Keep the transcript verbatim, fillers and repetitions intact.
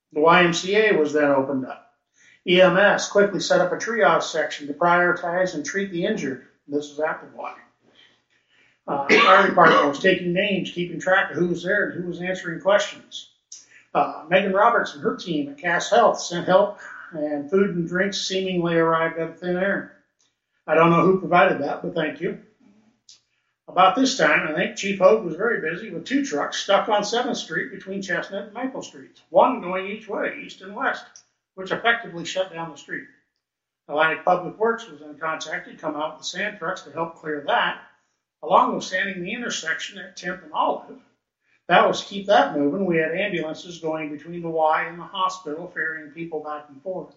The Y M C A was then opened up. E M S quickly set up a triage section to prioritize and treat the injured. This is at the Y. Uh, the fire department was taking names, keeping track of who was there and who was answering questions. Uh, Megan Roberts and her team at Cass Health sent help, and food and drinks seemingly arrived out of thin air. I don't know who provided that, but thank you. About this time, I think Chief Hogue was very busy with two trucks stuck on seventh street between Chestnut and Maple Streets, one going each way, east and west, which effectively shut down the street. Atlantic Public Works was then contacted to come out with sand trucks to help clear that, along with sanding the intersection at tenth and Olive. That was to keep that moving. We had ambulances going between the Y and the hospital, ferrying people back and forth.